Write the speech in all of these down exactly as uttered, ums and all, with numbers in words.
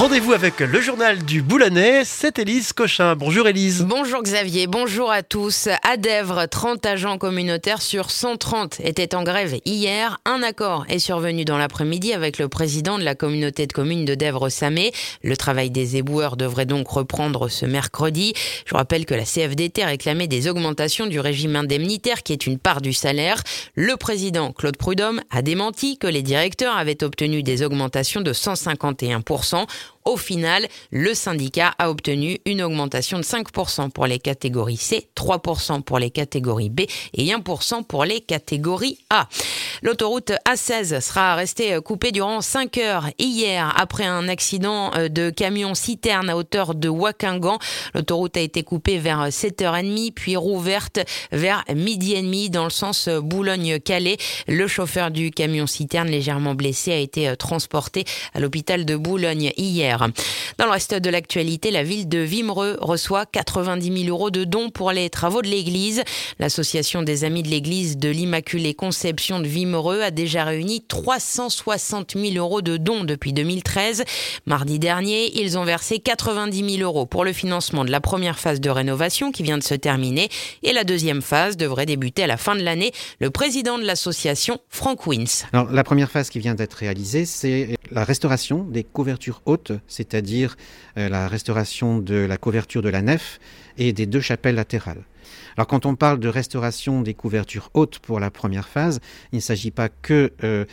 Rendez-vous avec le journal du Boulonnais, c'est Élise Cochin. Bonjour Élise. Bonjour Xavier, bonjour à tous. À Dèvres, trente agents communautaires sur cent trente étaient en grève hier. Un accord est survenu dans l'après-midi avec le président de la communauté de communes de Dèvres-Samé. Le travail des éboueurs devrait donc reprendre ce mercredi. Je rappelle que la C F D T réclamait des augmentations du régime indemnitaire qui est une part du salaire. Le président Claude Prudhomme a démenti que les directeurs avaient obtenu des augmentations de cent cinquante et un pour cent. Au final, le syndicat a obtenu une augmentation de cinq pour cent pour les catégories C, trois pour cent pour les catégories B et un pour cent pour les catégories A. L'autoroute A seize sera restée coupée durant cinq heures hier après un accident de camion-citerne à hauteur de Wakingan. L'autoroute a été coupée vers sept heures trente puis rouverte vers midi et demi dans le sens Boulogne-Calais. Le chauffeur du camion-citerne légèrement blessé a été transporté à l'hôpital de Boulogne hier. Dans le reste de l'actualité, la ville de Wimereux reçoit quatre-vingt-dix mille euros de dons pour les travaux de l'église. L'association des Amis de l'église de l'Immaculée Conception de Wimereux a déjà réuni trois cent soixante mille euros de dons depuis deux mille treize. Mardi dernier, ils ont versé quatre-vingt-dix mille euros pour le financement de la première phase de rénovation qui vient de se terminer et la deuxième phase devrait débuter à la fin de l'année. Le président de l'association, Franck Wins. Alors, la première phase qui vient d'être réalisée, c'est la restauration des couvertures hautes, c'est-à-dire euh, la restauration de la couverture de la nef et des deux chapelles latérales. Alors quand on parle de restauration des couvertures hautes pour la première phase, il ne s'agit pas que euh,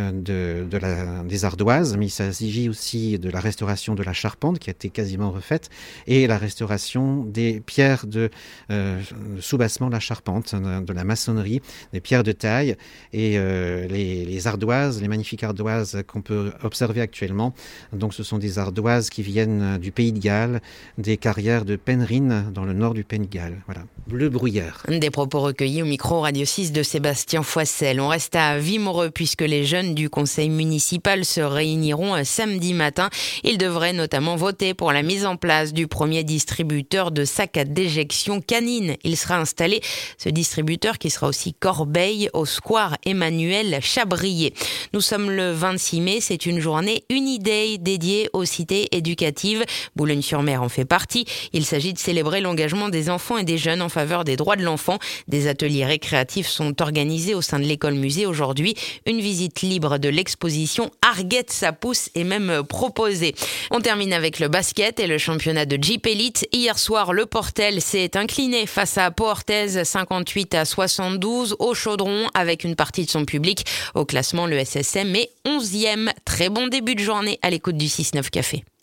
de, de la, des ardoises, mais il s'agit aussi de la restauration de la charpente qui a été quasiment refaite et la restauration des pierres de euh, soubassement de la charpente, de la maçonnerie, des pierres de taille et euh, les, les ardoises, les magnifiques ardoises qu'on peut observer actuellement. Donc ce sont des ardoises qui viennent du Pays de Galles, des carrières de Penryn dans le nord du Pays de Galles. Voilà. Bleu bruyère. Des propos recueillis au micro Radio six de Sébastien Foissel. On reste à Wimereux puisque les jeunes du conseil municipal se réuniront samedi matin. Ils devraient notamment voter pour la mise en place du premier distributeur de sacs à déjection canine. Il sera installé, ce distributeur qui sera aussi corbeille au square Emmanuel Chabrier. Nous sommes le vingt-six mai, c'est une journée Uniday dédiée aux cités éducatives. Boulogne-sur-Mer en fait partie. Il s'agit de célébrer l'engagement des enfants et des jeunes en faveur des droits de l'enfant. Des ateliers récréatifs sont organisés au sein de l'école-musée aujourd'hui. Une visite libre de l'exposition Arguette ça pousse est même proposée. On termine avec le basket et le championnat de Jeep Elite. Hier soir, le Portel s'est incliné face à Pau Orthez cinquante-huit à soixante-douze au Chaudron avec une partie de son public. Au classement, le S S M est onzième. Très bon début de journée à l'écoute du six neuf Café.